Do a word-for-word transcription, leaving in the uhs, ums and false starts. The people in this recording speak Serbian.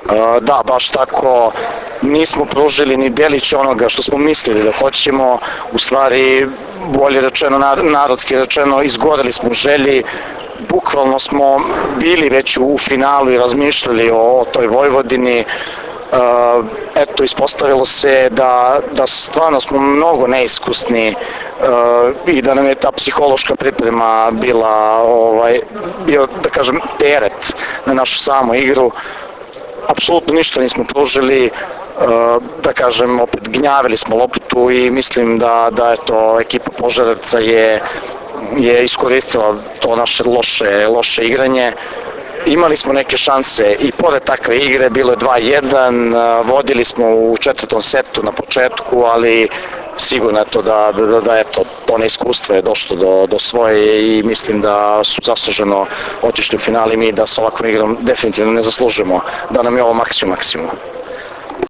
Da, baš tako, nismo pružili ni delić onoga što smo mislili da hoćemo, u stvari, bolje rečeno, narodski rečeno, izgoreli smo u želji, bukvalno smo bili već u finalu i razmišljali o toj Vojvodini. Eto, ispostavilo se da, da stvarno smo mnogo neiskusni i da nam je ta psihološka priprema bila, ovaj, bio, da kažem, teret na našu samu igru. Apsolutno ništa nismo pružili, da kažem, opet gnjavili smo loptu i mislim da, da eto, ekipa Požarevca je, je iskoristila to naše loše, loše igranje. Imali smo neke šanse i pored takve igre, bilo je dva jedan, vodili smo u četvrtom setu na početku, ali sigurno je to da, da, da eto, to neiskustvo je došlo do, do svoje i mislim da su zasluženo otišli u finali mi, da sa ovakvom igrom definitivno ne zaslužimo, da nam je ovo maksimum maksimum.